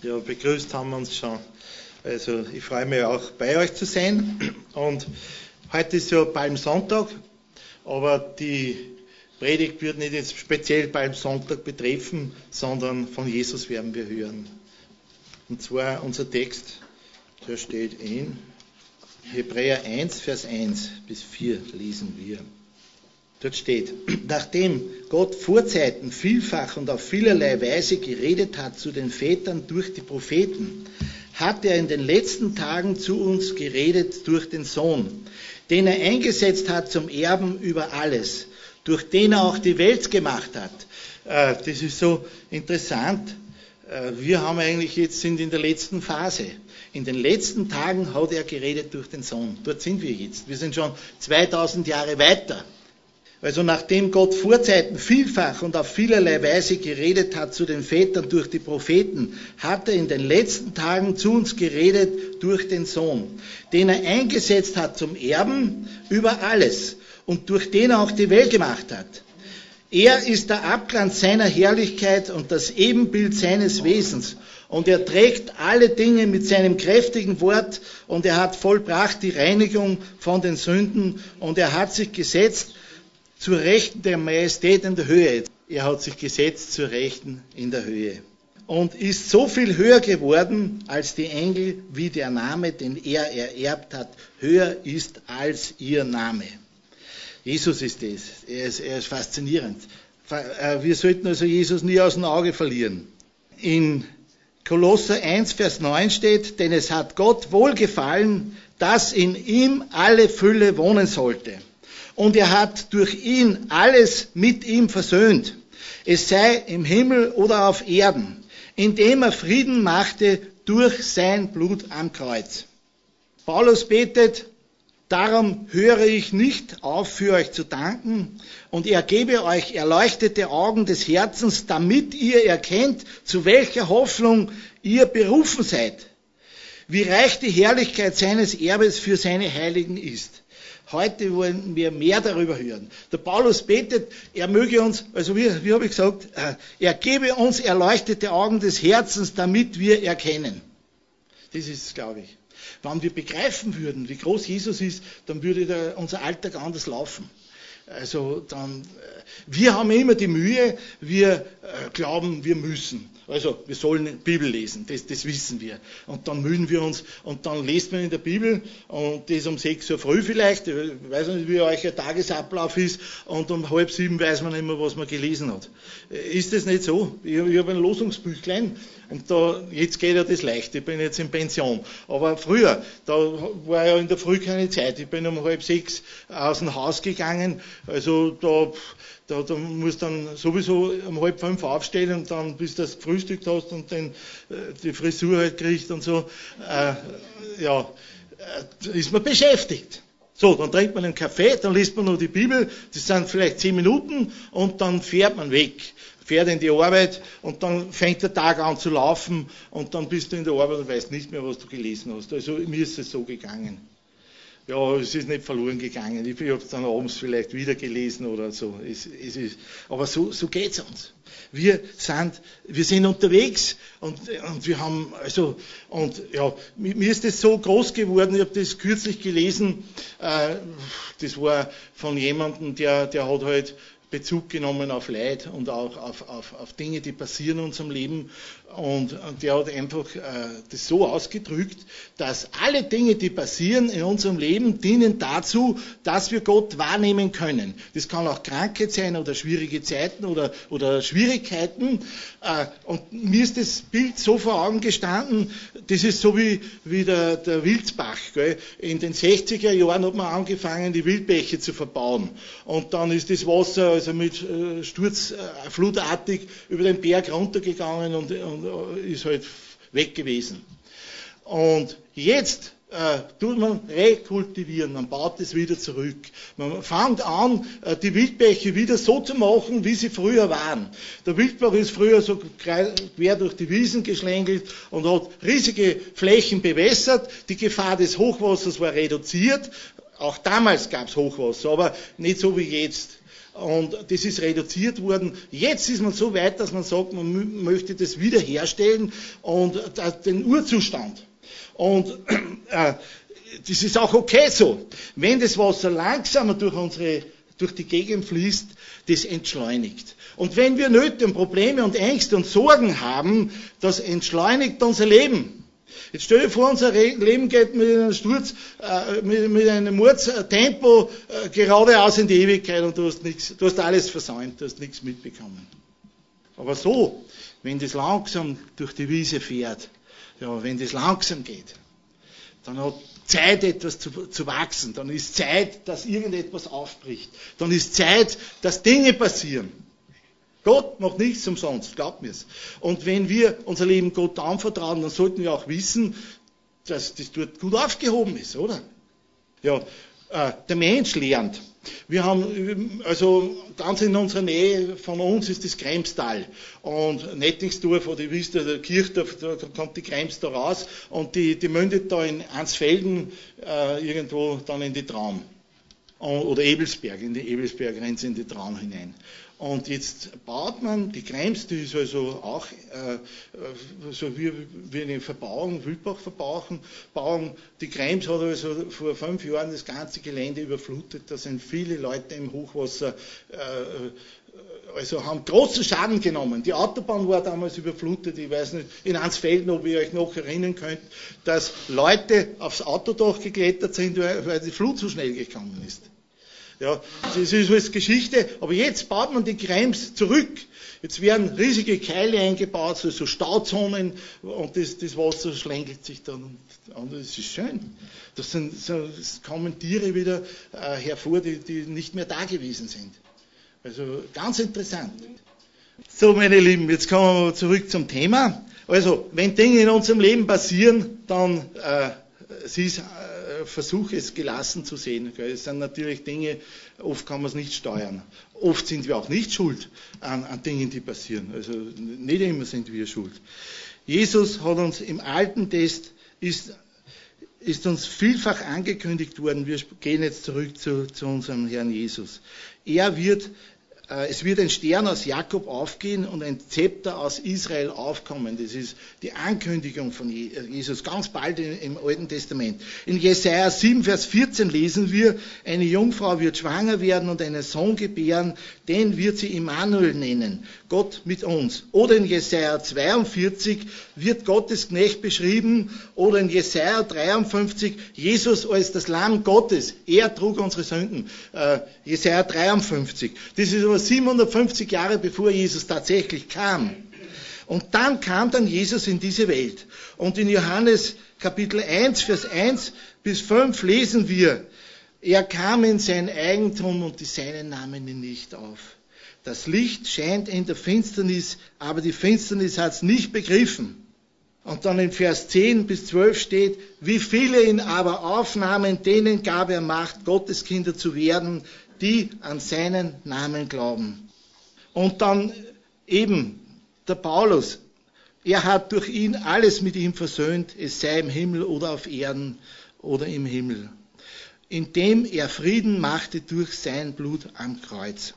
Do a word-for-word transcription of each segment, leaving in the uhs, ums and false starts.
Ja, begrüßt haben wir uns schon. Also ich freue mich auch bei euch zu sein. Und heute ist ja Palmsonntag, aber die Predigt wird nicht jetzt speziell Palmsonntag betreffen, sondern von Jesus werden wir hören. Und zwar unser Text, der steht in Hebräer eins, Vers eins bis vier lesen wir. Dort steht: Nachdem Gott Vorzeiten vielfach und auf vielerlei Weise geredet hat zu den Vätern durch die Propheten, hat er in den letzten Tagen zu uns geredet durch den Sohn, den er eingesetzt hat zum Erben über alles, durch den er auch die Welt gemacht hat. Das ist so interessant. Wir haben eigentlich jetzt sind in der letzten Phase. In den letzten Tagen hat er geredet durch den Sohn. Dort sind wir jetzt. Wir sind schon zweitausend Jahre weiter. Also nachdem Gott Vorzeiten vielfach und auf vielerlei Weise geredet hat zu den Vätern durch die Propheten, hat er in den letzten Tagen zu uns geredet durch den Sohn, den er eingesetzt hat zum Erben über alles und durch den er auch die Welt gemacht hat. Er ist der Abglanz seiner Herrlichkeit und das Ebenbild seines Wesens. Und er trägt alle Dinge mit seinem kräftigen Wort und er hat vollbracht die Reinigung von den Sünden und er hat sich gesetzt zur Rechten der Majestät in der Höhe. Er hat sich gesetzt zur Rechten in der Höhe. Und ist so viel höher geworden als die Engel, wie der Name, den er ererbt hat, höher ist als ihr Name. Jesus ist es. Er ist, er ist faszinierend. Wir sollten also Jesus nie aus dem Auge verlieren. In Kolosser eins, Vers neun steht: Denn es hat Gott wohlgefallen, dass in ihm alle Fülle wohnen sollte. Und er hat durch ihn alles mit ihm versöhnt, es sei im Himmel oder auf Erden, indem er Frieden machte durch sein Blut am Kreuz. Paulus betet: Darum höre ich nicht auf, für euch zu danken, und er gebe euch erleuchtete Augen des Herzens, damit ihr erkennt, zu welcher Hoffnung ihr berufen seid, wie reich die Herrlichkeit seines Erbes für seine Heiligen ist. Heute wollen wir mehr darüber hören. Der Paulus betet, er möge uns, also wie, wie habe ich gesagt, er gebe uns erleuchtete Augen des Herzens, damit wir erkennen. Das ist es, glaube ich. Wenn wir begreifen würden, wie groß Jesus ist, dann würde der, unser Alltag anders laufen. Also dann, wir haben immer die Mühe, wir äh, glauben, wir müssen. Also wir sollen Bibel lesen, das, das wissen wir. Und dann mühen wir uns und dann liest man in der Bibel und das um sechs Uhr früh vielleicht, ich weiß nicht, wie euch der Tagesablauf ist, und um halb sieben weiß man nicht mehr, was man gelesen hat. Ist das nicht so? Ich, ich habe ein Losungsbüchlein und da, jetzt geht ja das leicht, ich bin jetzt in Pension. Aber früher, da war ja in der Früh keine Zeit, ich bin um halb sechs aus dem Haus gegangen, also da... Da, da musst du dann sowieso um halb fünf aufstehen und dann, bis du das gefrühstückt hast und dann äh, die Frisur halt kriegst und so, äh, ja, äh, ist man beschäftigt. So, dann trinkt man einen Kaffee, dann liest man noch die Bibel, das sind vielleicht zehn Minuten und dann fährt man weg, fährt in die Arbeit und dann fängt der Tag an zu laufen und dann bist du in der Arbeit und weißt nicht mehr, was du gelesen hast. Also mir ist es so gegangen. Ja, es ist nicht verloren gegangen. Ich habe es dann abends vielleicht wieder gelesen oder so. Es, es ist, aber so, so geht's uns. Wir sind, wir sind unterwegs und, und wir haben, also, und ja, mir ist das so groß geworden. Ich habe das kürzlich gelesen. Äh, das war von jemandem, der, der hat halt Bezug genommen auf Leid und auch auf, auf, auf Dinge, die passieren in unserem Leben. Und, und der hat einfach äh, das so ausgedrückt, dass alle Dinge, die passieren in unserem Leben, dienen dazu, dass wir Gott wahrnehmen können. Das kann auch Krankheit sein oder schwierige Zeiten oder, oder Schwierigkeiten. Äh, und mir ist das Bild so vor Augen gestanden, das ist so wie, wie der, der Wilsbach. Gell? In den sechziger Jahren hat man angefangen, die Wildbäche zu verbauen. Und dann ist das Wasser also mit äh, Sturz, äh, flutartig über den Berg runtergegangen und, und ist halt weg gewesen. Und jetzt äh, tut man rekultivieren, man baut es wieder zurück. Man fängt an, äh, die Wildbäche wieder so zu machen, wie sie früher waren. Der Wildbach ist früher so quer durch die Wiesen geschlängelt und hat riesige Flächen bewässert. Die Gefahr des Hochwassers war reduziert. Auch damals gab es Hochwasser, aber nicht so wie jetzt. und das ist reduziert worden. Jetzt ist man so weit, dass man sagt, man möchte das wiederherstellen und den Urzustand. Und äh, das ist auch okay so. Wenn das Wasser langsamer durch unsere, durch die Gegend fließt, das entschleunigt. Und wenn wir Nöte und Probleme und Ängste und Sorgen haben, das entschleunigt unser Leben. Jetzt stell dir vor, unser Leben geht mit einem Sturz, äh, mit, mit einem Mordstempo äh, geradeaus in die Ewigkeit und du hast nichts, du hast alles versäumt, du hast nichts mitbekommen. Aber so, wenn das langsam durch die Wiese fährt, ja, wenn das langsam geht, dann hat Zeit, etwas zu, zu wachsen, dann ist Zeit, dass irgendetwas aufbricht, dann ist Zeit, dass Dinge passieren. Gott macht nichts umsonst, glaubt mir's. Und wenn wir unser Leben Gott anvertrauen, dann sollten wir auch wissen, dass das dort gut aufgehoben ist, oder? Ja, äh, der Mensch lernt. Wir haben, also ganz in unserer Nähe von uns ist das Kremstal. Und Nettingsdorf, oder ihr wisst, der Kirchdorf, da kommt die Krems da raus und die, die mündet da in Ansfelden äh, irgendwo dann in die Traun. Oder Ebelsberg, in die Ebelsberggrenze, in die Traun hinein. Und jetzt baut man, die Krems, die ist also auch äh, so wie, wie eine Verbauung, Wildbach-Verbauung, Bauung. Die Krems hat also vor fünf Jahren das ganze Gelände überflutet. Da sind viele Leute im Hochwasser, äh, also haben großen Schaden genommen. Die Autobahn war damals überflutet. Ich weiß nicht, in Ansfelden, ob ihr euch noch erinnern könnt, dass Leute aufs Autodach geklettert sind, weil die Flut so schnell gekommen ist. Ja, das ist alles Geschichte, aber jetzt baut man die Krems zurück. Jetzt werden riesige Keile eingebaut, so, so Stauzonen, und das, das Wasser schlängelt sich dann, und, und das ist schön. Das, sind, so, das kommen Tiere wieder äh, hervor, die, die nicht mehr da gewesen sind. Also ganz interessant. So, meine Lieben, jetzt kommen wir zurück zum Thema. Also, wenn Dinge in unserem Leben passieren, dann äh, sie ist, äh, versuche es gelassen zu sehen. Gell. Es sind natürlich Dinge, oft kann man es nicht steuern. Oft sind wir auch nicht schuld an, an Dingen, die passieren. Also nicht immer sind wir schuld. Jesus hat uns im Alten Test, ist, ist uns vielfach angekündigt worden, wir gehen jetzt zurück zu, zu unserem Herrn Jesus. Er wird Es wird ein Stern aus Jakob aufgehen und ein Zepter aus Israel aufkommen. Das ist die Ankündigung von Jesus, ganz bald im Alten Testament. In Jesaja sieben, Vers vierzehn lesen wir, eine Jungfrau wird schwanger werden und einen Sohn gebären, den wird sie Immanuel nennen, Gott mit uns. Oder in Jesaja zweiundvierzig wird Gottes Knecht beschrieben, oder in Jesaja dreiundfünfzig, Jesus als das Lamm Gottes, er trug unsere Sünden. Äh, Jesaja dreiundfünfzig. Das ist aber siebenhundertfünfzig Jahre bevor Jesus tatsächlich kam. Und dann kam dann Jesus in diese Welt. Und in Johannes Kapitel eins, Vers eins bis fünf lesen wir, er kam in sein Eigentum und die Seinen nahmen ihn nicht auf. Das Licht scheint in der Finsternis, aber die Finsternis hat es nicht begriffen. Und dann in Vers zehn bis zwölf steht, wie viele ihn aber aufnahmen, denen gab er Macht, Gottes Kinder zu werden, die an seinen Namen glauben. Und dann eben der Paulus, er hat durch ihn alles mit ihm versöhnt, es sei im Himmel oder auf Erden oder im Himmel, indem er Frieden machte durch sein Blut am Kreuz.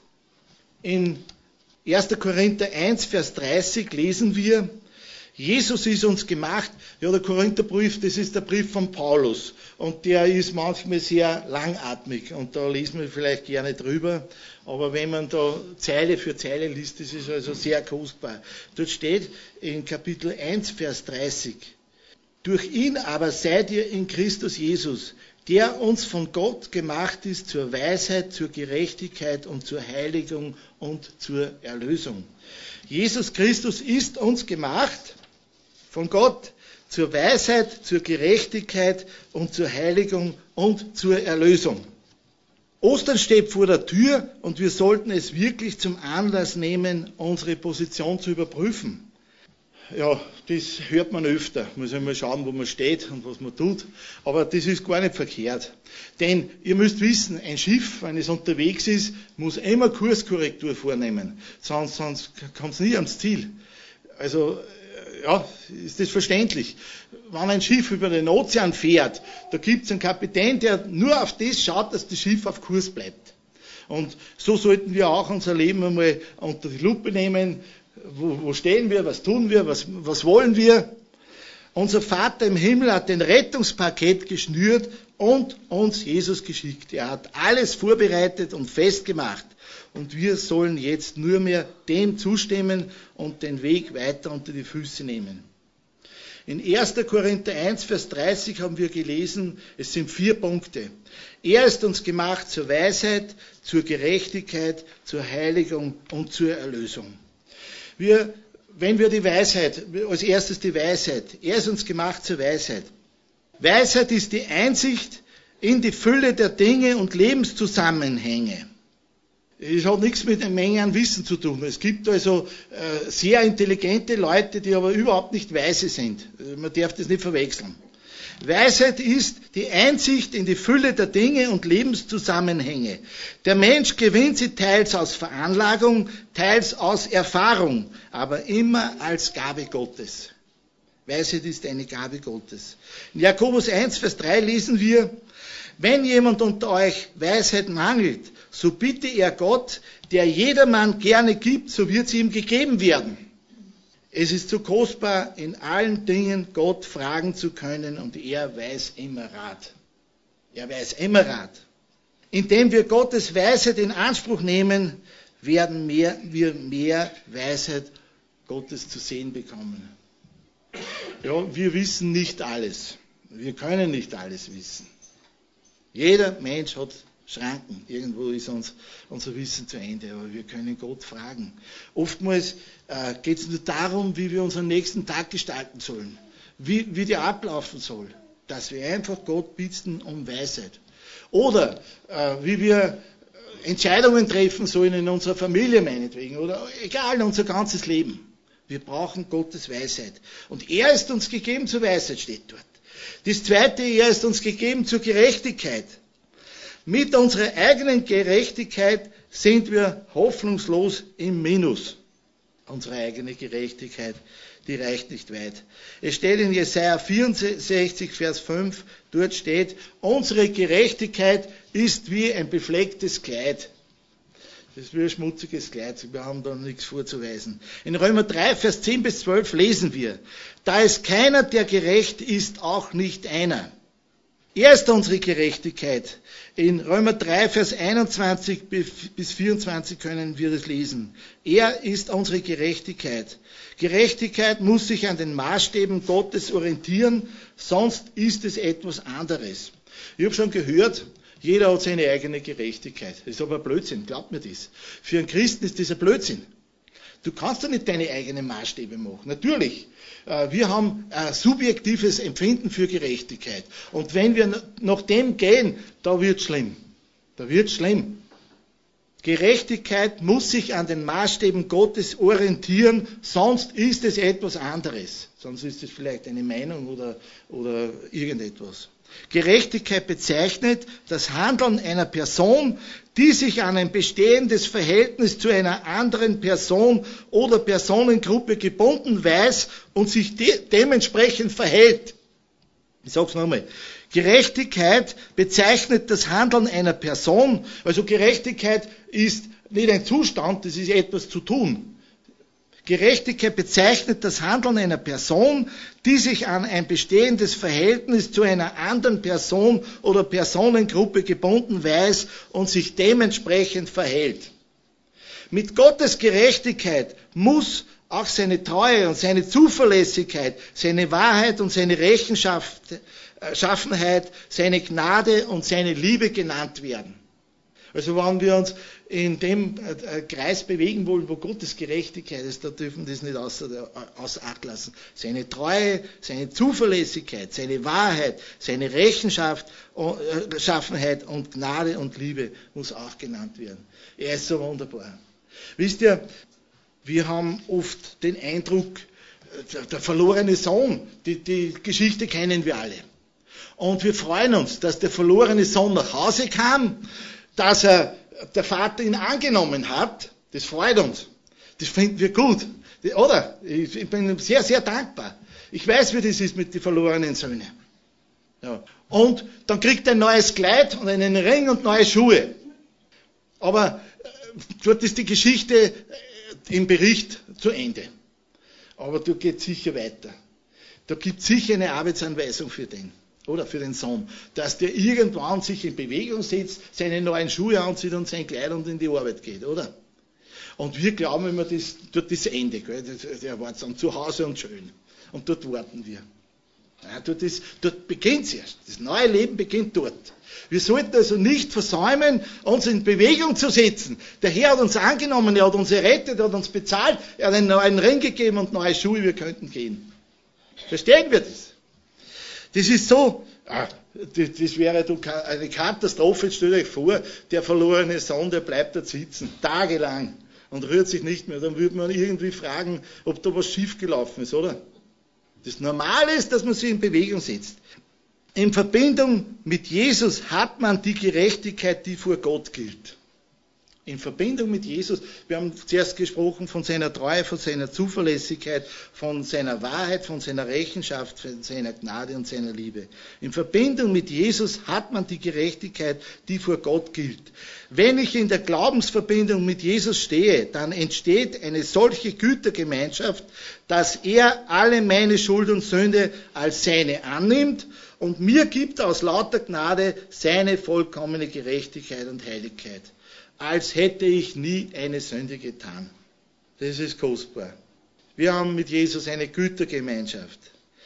In erster Korinther eins, Vers dreißig lesen wir, Jesus ist uns gemacht, ja, der Korintherbrief, das ist der Brief von Paulus und der ist manchmal sehr langatmig und da lesen wir vielleicht gerne drüber, aber wenn man da Zeile für Zeile liest, das ist also sehr kostbar. Dort steht in Kapitel eins, Vers dreißig, durch ihn aber seid ihr in Christus Jesus, der uns von Gott gemacht ist zur Weisheit, zur Gerechtigkeit und zur Heiligung und zur Erlösung. Jesus Christus ist uns gemacht von Gott zur Weisheit, zur Gerechtigkeit und zur Heiligung und zur Erlösung. Ostern steht vor der Tür und wir sollten es wirklich zum Anlass nehmen, unsere Position zu überprüfen. Ja, das hört man öfter. Muss ja mal schauen, wo man steht und was man tut. Aber das ist gar nicht verkehrt. Denn ihr müsst wissen, ein Schiff, wenn es unterwegs ist, muss immer Kurskorrektur vornehmen. Sonst, sonst kommt es nie ans Ziel. Also, ja, ist das verständlich. Wenn ein Schiff über den Ozean fährt, da gibt es einen Kapitän, der nur auf das schaut, dass das Schiff auf Kurs bleibt. Und so sollten wir auch unser Leben einmal unter die Lupe nehmen. Wo, wo stehen wir, was tun wir, was, was wollen wir? Unser Vater im Himmel hat ein Rettungspaket geschnürt und uns Jesus geschickt. Er hat alles vorbereitet und festgemacht. Und wir sollen jetzt nur mehr dem zustimmen und den Weg weiter unter die Füße nehmen. In erster Korinther eins, Vers dreißig haben wir gelesen, es sind vier Punkte. Er ist uns gemacht zur Weisheit, zur Gerechtigkeit, zur Heiligung und zur Erlösung. Wir, wenn wir die Weisheit, als erstes die Weisheit, er ist uns gemacht zur Weisheit. Weisheit ist die Einsicht in die Fülle der Dinge und Lebenszusammenhänge. Es hat nichts mit einer Menge an Wissen zu tun. Es gibt also äh, sehr intelligente Leute, die aber überhaupt nicht weise sind. Man darf das nicht verwechseln. Weisheit ist die Einsicht in die Fülle der Dinge und Lebenszusammenhänge. Der Mensch gewinnt sie teils aus Veranlagung, teils aus Erfahrung, aber immer als Gabe Gottes. Weisheit ist eine Gabe Gottes. In Jakobus eins, Vers drei lesen wir, wenn jemand unter euch Weisheit mangelt, so bitte er Gott, der jedermann gerne gibt, so wird sie ihm gegeben werden. Es ist so kostbar, in allen Dingen Gott fragen zu können und er weiß immer Rat. Er weiß immer Rat. Indem wir Gottes Weisheit in Anspruch nehmen, werden mehr, wir mehr Weisheit Gottes zu sehen bekommen. Ja, wir wissen nicht alles. Wir können nicht alles wissen. Jeder Mensch hat Schranken. Irgendwo ist uns, unser Wissen zu Ende, aber wir können Gott fragen. Oftmals äh, geht es nur darum, wie wir unseren nächsten Tag gestalten sollen, wie, wie der ablaufen soll, dass wir einfach Gott bitten um Weisheit. Oder äh, wie wir Entscheidungen treffen sollen in unserer Familie meinetwegen, oder egal, in unser ganzes Leben. Wir brauchen Gottes Weisheit. Und er ist uns gegeben zur Weisheit, steht dort. Das Zweite, er ist uns gegeben zur Gerechtigkeit. Mit unserer eigenen Gerechtigkeit sind wir hoffnungslos im Minus. Unsere eigene Gerechtigkeit, die reicht nicht weit. Es steht in Jesaja vierundsechzig, Vers fünf, dort steht, unsere Gerechtigkeit ist wie ein beflecktes Kleid. Das ist wie ein schmutziges Kleid, wir haben da nichts vorzuweisen. In Römer drei, Vers zehn bis zwölf lesen wir, da ist keiner, der gerecht ist, auch nicht einer. Er ist unsere Gerechtigkeit. In Römer drei, Vers einundzwanzig bis vierundzwanzig können wir das lesen. Er ist unsere Gerechtigkeit. Gerechtigkeit muss sich an den Maßstäben Gottes orientieren, sonst ist es etwas anderes. Ich habe schon gehört, jeder hat seine eigene Gerechtigkeit. Das ist aber ein Blödsinn, glaubt mir das. Für einen Christen ist das ein Blödsinn. Du kannst doch nicht deine eigenen Maßstäbe machen. Natürlich, wir haben ein subjektives Empfinden für Gerechtigkeit. Und wenn wir nach dem gehen, da wird es schlimm. Da wird es schlimm. Gerechtigkeit muss sich an den Maßstäben Gottes orientieren, sonst ist es etwas anderes. Sonst ist es vielleicht eine Meinung oder, oder irgendetwas. Gerechtigkeit bezeichnet das Handeln einer Person, die sich an ein bestehendes Verhältnis zu einer anderen Person oder Personengruppe gebunden weiß und sich de- dementsprechend verhält. Ich sage es nochmal. Gerechtigkeit bezeichnet das Handeln einer Person, also Gerechtigkeit ist nicht ein Zustand, das ist etwas zu tun. Gerechtigkeit bezeichnet das Handeln einer Person, die sich an ein bestehendes Verhältnis zu einer anderen Person oder Personengruppe gebunden weiß und sich dementsprechend verhält. Mit Gottes Gerechtigkeit muss auch seine Treue und seine Zuverlässigkeit, seine Wahrheit und seine Rechenschaffenheit, seine Gnade und seine Liebe genannt werden. Also wenn wir uns in dem Kreis bewegen wollen, wo Gottes Gerechtigkeit ist, da dürfen wir das nicht außer, außer Acht lassen. Seine Treue, seine Zuverlässigkeit, seine Wahrheit, seine Rechenschaffenheit und Gnade und Liebe muss auch genannt werden. Er ist so wunderbar. Wisst ihr, wir haben oft den Eindruck, der verlorene Sohn, die, die Geschichte kennen wir alle. Und wir freuen uns, dass der verlorene Sohn nach Hause kam, dass er, der Vater ihn angenommen hat, das freut uns. Das finden wir gut. Oder? Ich bin sehr, sehr dankbar. Ich weiß, wie das ist mit den verlorenen Söhnen. Ja. Und dann kriegt er ein neues Kleid und einen Ring und neue Schuhe. Aber dort ist die Geschichte im Bericht zu Ende. Aber dort geht sicher weiter. Da gibt es sicher eine Arbeitsanweisung für den. Oder für den Sohn. Dass der irgendwann sich in Bewegung setzt, seine neuen Schuhe anzieht und sein Kleid und in die Arbeit geht, oder? Und wir glauben immer, das, dort ist Ende. Gell? Der war dann zu Hause und schön. Und dort warten wir. Ja, dort, ist, dort beginnt es erst. Das neue Leben beginnt dort. Wir sollten also nicht versäumen, uns in Bewegung zu setzen. Der Herr hat uns angenommen, er hat uns errettet, er hat uns bezahlt, er hat einen neuen Ring gegeben und neue Schuhe, wir könnten gehen. Verstehen wir das? Das ist so, ah, das, das wäre eine Katastrophe. Jetzt stellt euch vor, der verlorene Sohn, der bleibt dort sitzen, tagelang und rührt sich nicht mehr. Dann würde man irgendwie fragen, ob da was schiefgelaufen ist, oder? Das Normale ist, dass man sich in Bewegung setzt. In Verbindung mit Jesus hat man die Gerechtigkeit, die vor Gott gilt. In Verbindung mit Jesus, wir haben zuerst gesprochen von seiner Treue, von seiner Zuverlässigkeit, von seiner Wahrheit, von seiner Rechenschaft, von seiner Gnade und seiner Liebe. In Verbindung mit Jesus hat man die Gerechtigkeit, die vor Gott gilt. Wenn ich in der Glaubensverbindung mit Jesus stehe, dann entsteht eine solche Gütergemeinschaft, dass er alle meine Schuld und Sünde als seine annimmt und mir gibt aus lauter Gnade seine vollkommene Gerechtigkeit und Heiligkeit. Als hätte ich nie eine Sünde getan. Das ist kostbar. Wir haben mit Jesus eine Gütergemeinschaft.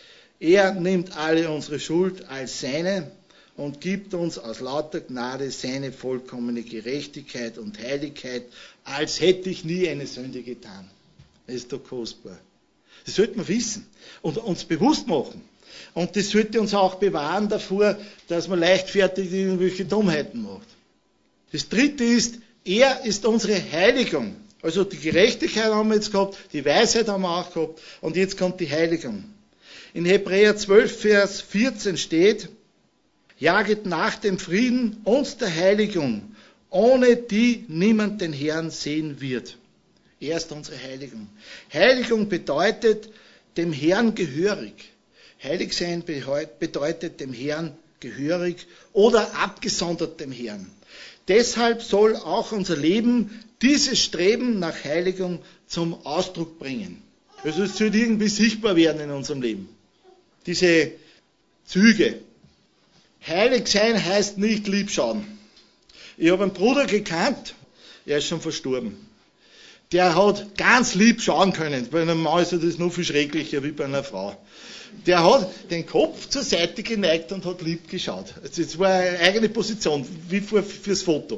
Er nimmt alle unsere Schuld als seine und gibt uns aus lauter Gnade seine vollkommene Gerechtigkeit und Heiligkeit, als hätte ich nie eine Sünde getan. Das ist doch kostbar. Das sollte man wissen und uns bewusst machen. Und das sollte uns auch bewahren davor, dass man leichtfertig irgendwelche Dummheiten macht. Das dritte ist, er ist unsere Heiligung. Also die Gerechtigkeit haben wir jetzt gehabt, die Weisheit haben wir auch gehabt und jetzt kommt die Heiligung. In Hebräer zwölf, Vers vierzehn steht, jaget nach dem Frieden und der Heiligung, ohne die niemand den Herrn sehen wird. Er ist unsere Heiligung. Heiligung bedeutet dem Herrn gehörig. Heilig sein bedeutet dem Herrn gehörig oder abgesondert dem Herrn. Deshalb soll auch unser Leben dieses Streben nach Heiligung zum Ausdruck bringen. Also es soll irgendwie sichtbar werden in unserem Leben. Diese Züge. Heilig sein heißt nicht lieb schauen. Ich habe einen Bruder gekannt, er ist schon verstorben. Der hat ganz lieb schauen können. Bei einem Mann ist das noch viel schrecklicher wie bei einer Frau. Der hat den Kopf zur Seite geneigt und hat lieb geschaut. Das war eine eigene Position, wie für, fürs Foto.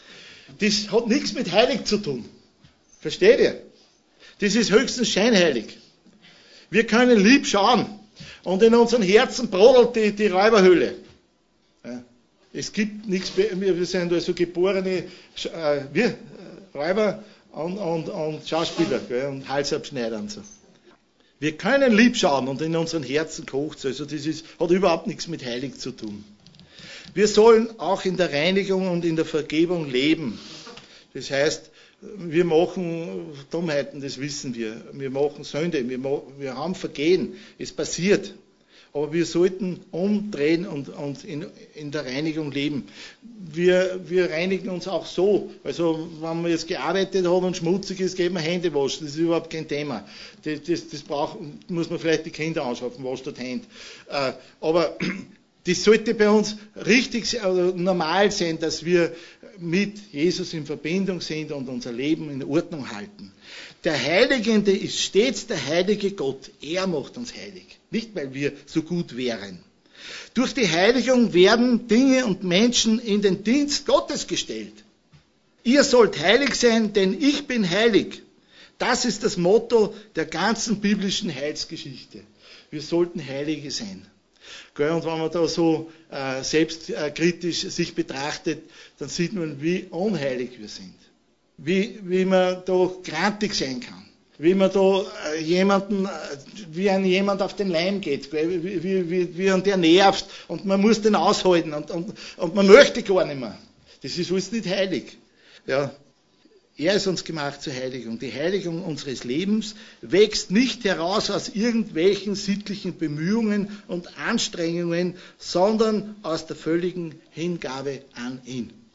Das hat nichts mit heilig zu tun. Versteht ihr? Das ist höchstens scheinheilig. Wir können lieb schauen und in unseren Herzen brodelt die, die Räuberhöhle. Ja. Es gibt nichts, wir sind also geborene äh, wir, Räuber und, und, und Schauspieler, gell, und Halsabschneider und so. Wir können lieb schauen und in unseren Herzen kocht es. Also das ist, hat überhaupt nichts mit heilig zu tun. Wir sollen auch in der Reinigung und in der Vergebung leben. Das heißt, wir machen Dummheiten, das wissen wir. Wir machen Sünde, wir, machen, wir haben Vergehen. Es passiert. Aber wir sollten umdrehen und, und in, in der Reinigung leben. Wir, wir reinigen uns auch so. Also wenn man jetzt gearbeitet hat und schmutzig ist, geht man Hände waschen. Das ist überhaupt kein Thema. Das, das, das braucht, muss man vielleicht die Kinder anschaffen, wascht dort Hände. Äh, aber das sollte bei uns richtig also normal sein, dass wir mit Jesus in Verbindung sind und unser Leben in Ordnung halten. Der Heiligende ist stets der heilige Gott. Er macht uns heilig. Nicht, weil wir so gut wären. Durch die Heiligung werden Dinge und Menschen in den Dienst Gottes gestellt. Ihr sollt heilig sein, denn ich bin heilig. Das ist das Motto der ganzen biblischen Heilsgeschichte. Wir sollten Heilige sein. Und wenn man da so äh, selbstkritisch sich betrachtet, dann sieht man, wie unheilig wir sind. Wie, wie man da grantig sein kann. Wie man da äh, jemanden, äh, wie ein jemand auf den Leim geht, wie, wie, wie, wie an der nervt und man muss den aushalten und, und, und man möchte gar nicht mehr. Das ist alles nicht heilig. Ja. Er ist uns gemacht zur Heiligung. Die Heiligung unseres Lebens wächst nicht heraus aus irgendwelchen sittlichen Bemühungen und Anstrengungen, sondern aus der völligen Hingabe an ihn.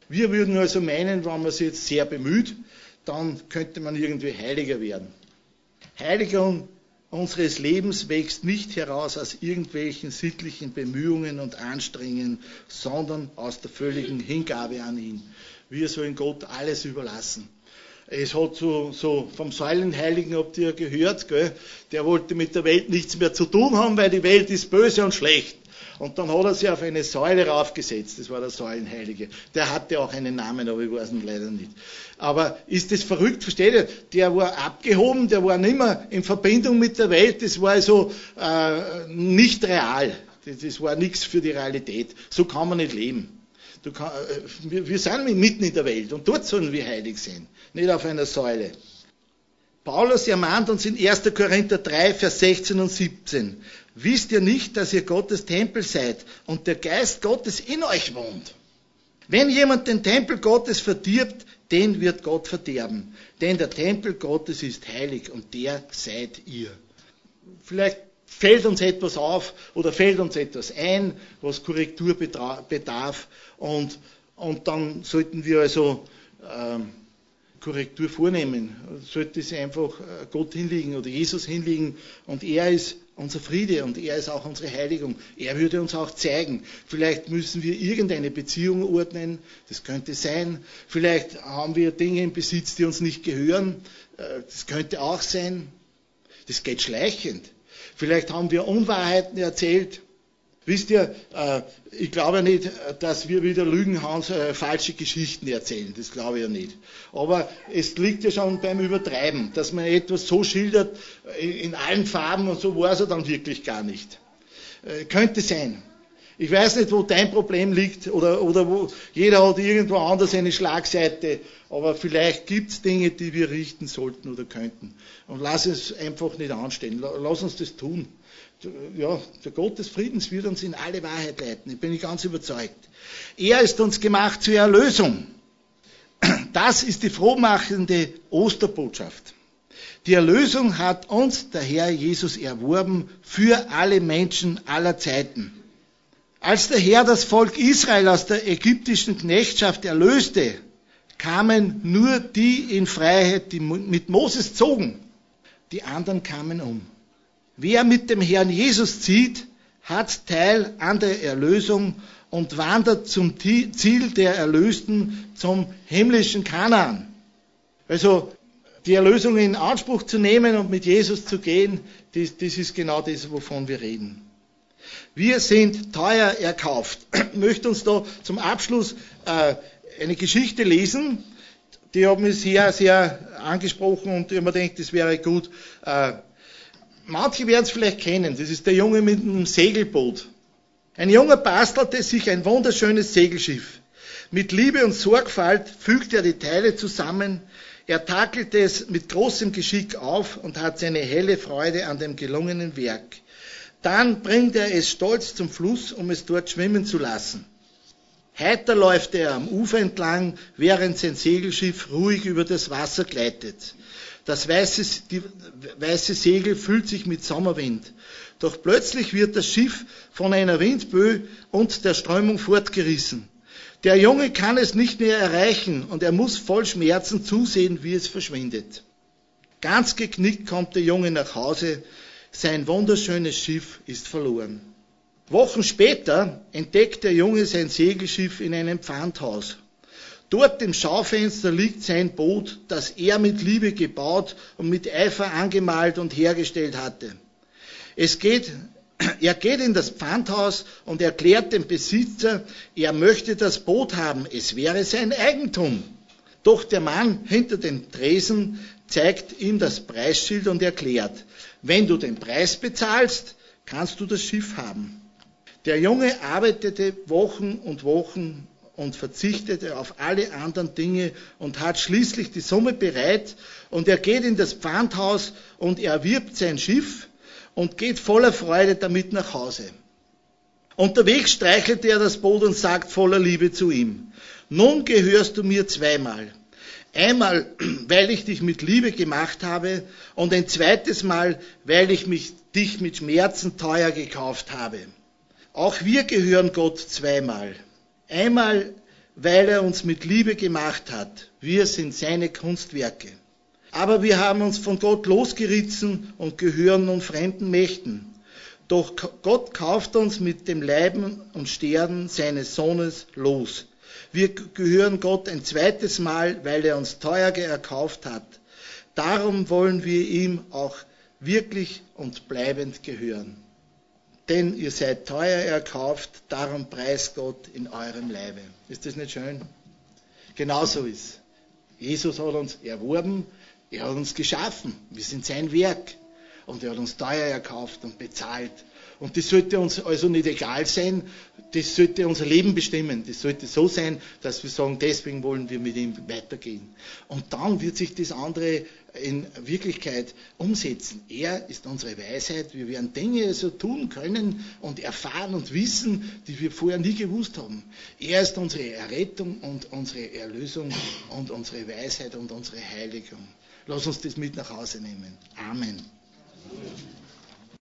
Wir würden also meinen, wenn man sich jetzt sehr bemüht, dann könnte man irgendwie heiliger werden. Heiligung unseres Lebens wächst nicht heraus aus irgendwelchen sittlichen Bemühungen und Anstrengungen, sondern aus der völligen Hingabe an ihn. Wir sollen Gott alles überlassen. Es hat so, so vom Säulenheiligen, habt ihr gehört, gell? Der wollte mit der Welt nichts mehr zu tun haben, weil die Welt ist böse und schlecht. Und dann hat er sich auf eine Säule raufgesetzt, das war der Säulenheilige. Der hatte auch einen Namen, aber ich weiß ihn leider nicht. Aber ist das verrückt, versteht ihr? Der war abgehoben, der war nicht mehr in Verbindung mit der Welt, das war also äh, nicht real. Das, das war nichts für die Realität. So kann man nicht leben. Du kann, äh, wir, wir sind mitten in der Welt und dort sollen wir heilig sein, nicht auf einer Säule. Paulus ermahnt uns in erster Korinther drei, Vers sechzehn und siebzehn. Wisst ihr nicht, dass ihr Gottes Tempel seid und der Geist Gottes in euch wohnt? Wenn jemand den Tempel Gottes verdirbt, den wird Gott verderben. Denn der Tempel Gottes ist heilig und der seid ihr. Vielleicht fällt uns etwas auf oder fällt uns etwas ein, was Korrektur bedarf. Und, und dann sollten wir also ähm, Korrektur vornehmen. Sollte es einfach Gott hinlegen oder Jesus hinlegen. Und er ist unser Friede und er ist auch unsere Heiligung. Er würde uns auch zeigen. Vielleicht müssen wir irgendeine Beziehung ordnen. Das könnte sein. Vielleicht haben wir Dinge im Besitz, die uns nicht gehören. Das könnte auch sein. Das geht schleichend. Vielleicht haben wir Unwahrheiten erzählt. Wisst ihr, äh, ich glaube nicht, dass wir wieder Lügen haben, äh, falsche Geschichten erzählen. Das glaube ich ja nicht. Aber es liegt ja schon beim Übertreiben, dass man etwas so schildert, äh, in allen Farben und so war es ja dann wirklich gar nicht. Äh, könnte sein. Ich weiß nicht, wo dein Problem liegt oder, oder wo jeder hat irgendwo anders eine Schlagseite, aber vielleicht gibt es Dinge, die wir richten sollten oder könnten. Und lass es einfach nicht anstehen. Lass uns das tun. Ja, der Gott des Friedens wird uns in alle Wahrheit leiten. Ich bin ganz überzeugt. Er ist uns gemacht zur Erlösung. Das ist die frohmachende Osterbotschaft. Die Erlösung hat uns der Herr Jesus erworben für alle Menschen aller Zeiten. Als der Herr das Volk Israel aus der ägyptischen Knechtschaft erlöste, kamen nur die in Freiheit, die mit Moses zogen. Die anderen kamen um. Wer mit dem Herrn Jesus zieht, hat Teil an der Erlösung und wandert zum Ziel der Erlösten, zum himmlischen Kanaan. Also die Erlösung in Anspruch zu nehmen und mit Jesus zu gehen, das, das ist genau das, wovon wir reden. Wir sind teuer erkauft. Ich möchte uns da zum Abschluss äh, eine Geschichte lesen, die hat mich sehr, sehr angesprochen und ich habe mir gedacht, das wäre gut. Äh, manche werden es vielleicht kennen, das ist der Junge mit einem Segelboot. Ein Junge bastelte sich ein wunderschönes Segelschiff. Mit Liebe und Sorgfalt fügte er die Teile zusammen, er takelte es mit großem Geschick auf und hat seine helle Freude an dem gelungenen Werk. Dann bringt er es stolz zum Fluss, um es dort schwimmen zu lassen. Heiter läuft er am Ufer entlang, während sein Segelschiff ruhig über das Wasser gleitet. Das weiße, die weiße Segel füllt sich mit Sommerwind. Doch plötzlich wird das Schiff von einer Windböe und der Strömung fortgerissen. Der Junge kann es nicht mehr erreichen und er muss voll Schmerzen zusehen, wie es verschwindet. Ganz geknickt kommt der Junge nach Hause. Sein wunderschönes Schiff ist verloren. Wochen später entdeckt der Junge sein Segelschiff in einem Pfandhaus. Dort im Schaufenster liegt sein Boot, das er mit Liebe gebaut und mit Eifer angemalt und hergestellt hatte. Es geht, er geht in das Pfandhaus und erklärt dem Besitzer, er möchte das Boot haben, es wäre sein Eigentum. Doch der Mann hinter dem Tresen zeigt ihm das Preisschild und erklärt, wenn du den Preis bezahlst, kannst du das Schiff haben. Der Junge arbeitete Wochen und Wochen und verzichtete auf alle anderen Dinge und hat schließlich die Summe bereit und er geht in das Pfandhaus und erwirbt sein Schiff und geht voller Freude damit nach Hause. Unterwegs streichelt er das Boot und sagt voller Liebe zu ihm, nun gehörst du mir zweimal. Einmal, weil ich dich mit Liebe gemacht habe und ein zweites Mal, weil ich mich, dich mit Schmerzen teuer gekauft habe. Auch wir gehören Gott zweimal. Einmal, weil er uns mit Liebe gemacht hat. Wir sind seine Kunstwerke. Aber wir haben uns von Gott losgerissen und gehören nun fremden Mächten. Doch Gott kauft uns mit dem Leiden und Sterben seines Sohnes los. Wir gehören Gott ein zweites Mal, weil er uns teuer erkauft hat. Darum wollen wir ihm auch wirklich und bleibend gehören. Denn ihr seid teuer erkauft, darum preist Gott in eurem Leibe. Ist das nicht schön? Genauso ist. Jesus hat uns erworben, er hat uns geschaffen. Wir sind sein Werk. Und er hat uns teuer erkauft und bezahlt. Und das sollte uns also nicht egal sein, das sollte unser Leben bestimmen. Das sollte so sein, dass wir sagen, deswegen wollen wir mit ihm weitergehen. Und dann wird sich das andere in Wirklichkeit umsetzen. Er ist unsere Weisheit. Wir werden Dinge so tun können und erfahren und wissen, die wir vorher nie gewusst haben. Er ist unsere Errettung und unsere Erlösung und unsere Weisheit und unsere Heiligung. Lass uns das mit nach Hause nehmen. Amen.